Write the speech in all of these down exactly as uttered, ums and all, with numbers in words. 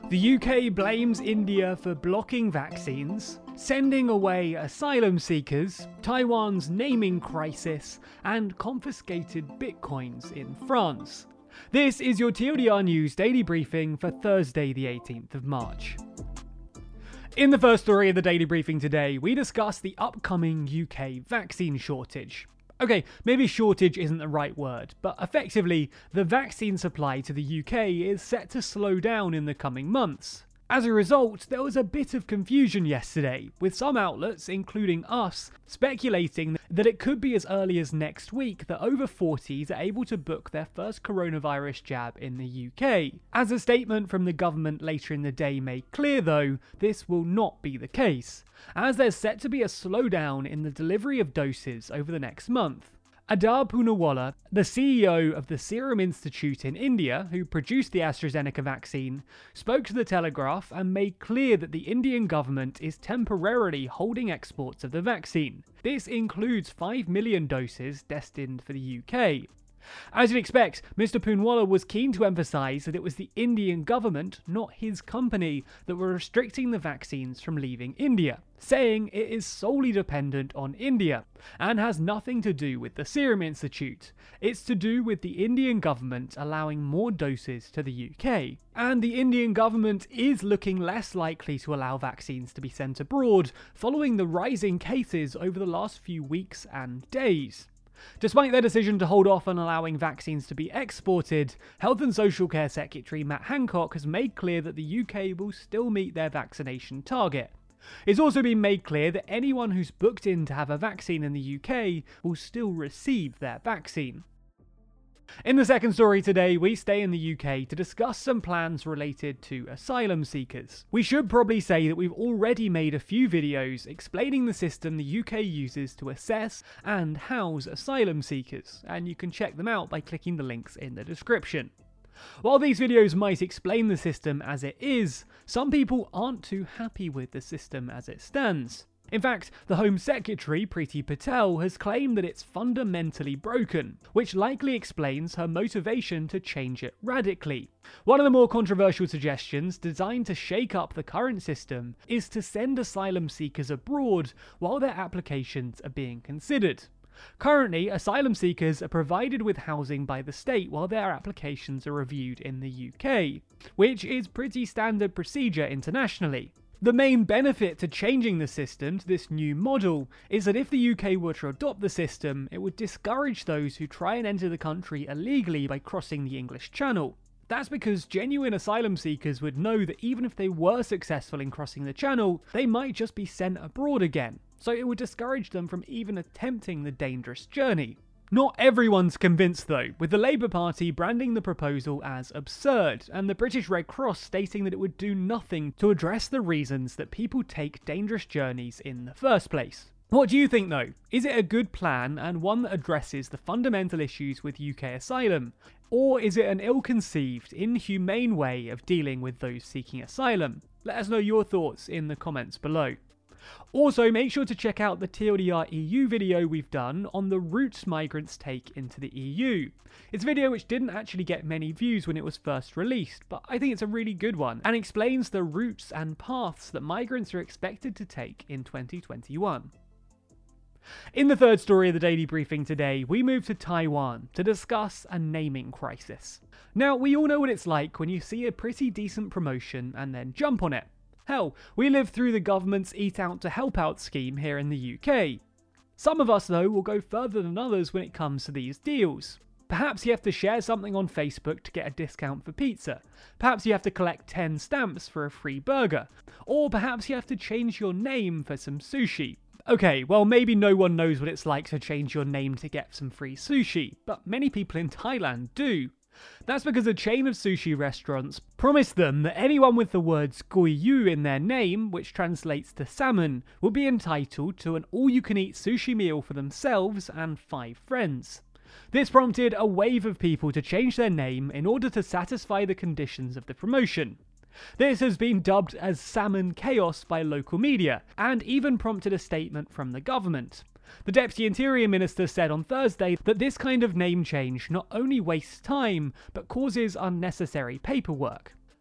The U K blames India for blocking vaccines, sending away asylum seekers, Taiwan's naming crisis, and confiscated bitcoins in France. This is your T L D R News Daily Briefing for Thursday the eighteenth of March. In the first story of the Daily Briefing today, we discuss the upcoming U K vaccine shortage. Okay, maybe shortage isn't the right word, but effectively, the vaccine supply to the U K is set to slow down in the coming months. As a result, there was a bit of confusion yesterday, with some outlets, including us, speculating that it could be as early as next week that over forties are able to book their first coronavirus jab in the U K. As a statement from the government later in the day made clear though, this will not be the case, as there's set to be a slowdown in the delivery of doses over the next month. Adar Poonawalla, the C E O of the Serum Institute in India, who produced the AstraZeneca vaccine, spoke to The Telegraph and made clear that the Indian government is temporarily holding exports of the vaccine. This includes five million doses destined for the U K. As you'd expect, Mister Poonawalla was keen to emphasise that it was the Indian government, not his company, that were restricting the vaccines from leaving India, saying it is solely dependent on India and has nothing to do with the Serum Institute. It's to do with the Indian government allowing more doses to the U K. And the Indian government is looking less likely to allow vaccines to be sent abroad following the rising cases over the last few weeks and days. Despite their decision to hold off on allowing vaccines to be exported, Health and Social Care Secretary Matt Hancock has made clear that the U K will still meet their vaccination target. It's also been made clear that anyone who's booked in to have a vaccine in the U K will still receive their vaccine. In the second story today, we stay in the U K to discuss some plans related to asylum seekers. We should probably say that we've already made a few videos explaining the system the U K uses to assess and house asylum seekers, and you can check them out by clicking the links in the description. While these videos might explain the system as it is, some people aren't too happy with the system as it stands. In fact, the Home Secretary, Priti Patel, has claimed that it's fundamentally broken, which likely explains her motivation to change it radically. One of the more controversial suggestions, designed to shake up the current system, is to send asylum seekers abroad while their applications are being considered. Currently, asylum seekers are provided with housing by the state while their applications are reviewed in the U K, which is pretty standard procedure internationally. The main benefit to changing the system to this new model is that if the U K were to adopt the system, it would discourage those who try and enter the country illegally by crossing the English Channel. That's because genuine asylum seekers would know that even if they were successful in crossing the Channel, they might just be sent abroad again, so it would discourage them from even attempting the dangerous journey. Not everyone's convinced though, with the Labour Party branding the proposal as absurd, and the British Red Cross stating that it would do nothing to address the reasons that people take dangerous journeys in the first place. What do you think though? Is it a good plan and one that addresses the fundamental issues with U K asylum? Or is it an ill-conceived, inhumane way of dealing with those seeking asylum? Let us know your thoughts in the comments below. Also, make sure to check out the T L D R E U video we've done on the routes migrants take into the E U. It's a video which didn't actually get many views when it was first released, but I think it's a really good one, and explains the routes and paths that migrants are expected to take in twenty twenty-one. In the third story of the Daily Briefing today, we move to Taiwan to discuss a naming crisis. Now, we all know what it's like when you see a pretty decent promotion and then jump on it. Hell, we lived through the government's Eat Out to Help Out scheme here in the U K. Some of us, though, will go further than others when it comes to these deals. Perhaps you have to share something on Facebook to get a discount for pizza. Perhaps you have to collect ten stamps for a free burger. Or perhaps you have to change your name for some sushi. Okay, well maybe no one knows what it's like to change your name to get some free sushi, but many people in Thailand do. That's because a chain of sushi restaurants promised them that anyone with the words Gui Yu in their name, which translates to salmon, will be entitled to an all-you-can-eat sushi meal for themselves and five friends. This prompted a wave of people to change their name in order to satisfy the conditions of the promotion. This has been dubbed as salmon chaos by local media, and even prompted a statement from the government. The Deputy Interior Minister said on Thursday that this kind of name change not only wastes time, but causes unnecessary paperwork.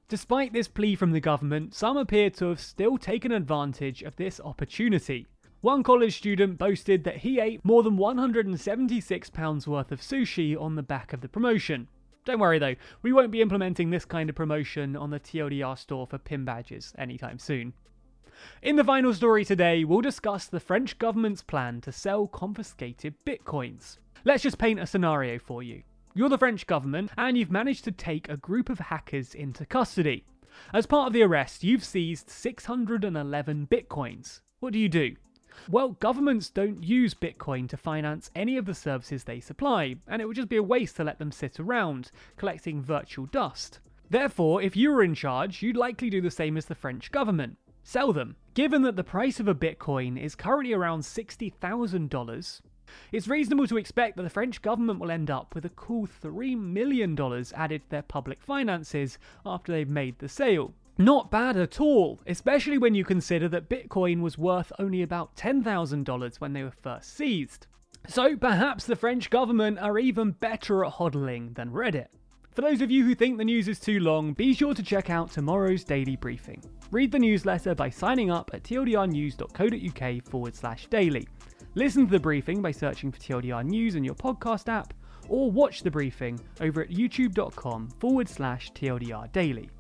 Despite this plea from the government, some appear to have still taken advantage of this opportunity. One college student boasted that he ate more than one hundred seventy-six pounds worth of sushi on the back of the promotion. Don't worry though, we won't be implementing this kind of promotion on the T L D R store for pin badges anytime soon. In the final story today, we'll discuss the French government's plan to sell confiscated bitcoins. Let's just paint a scenario for you. You're the French government, and you've managed to take a group of hackers into custody. As part of the arrest, you've seized six hundred eleven bitcoins. What do you do? Well, governments don't use Bitcoin to finance any of the services they supply, and it would just be a waste to let them sit around, collecting virtual dust. Therefore, if you were in charge, you'd likely do the same as the French government. Sell them. Given that the price of a Bitcoin is currently around sixty thousand dollars, it's reasonable to expect that the French government will end up with a cool three million dollars added to their public finances after they've made the sale. Not bad at all, especially when you consider that Bitcoin was worth only about ten thousand dollars when they were first seized. So perhaps the French government are even better at hodling than Reddit. For those of you who think the news is too long, be sure to check out tomorrow's daily briefing. Read the newsletter by signing up at tldrnews.co.uk forward slash daily. Listen to the briefing by searching for T L D R News in your podcast app, or watch the briefing over at youtube.com forward slash TLDR daily.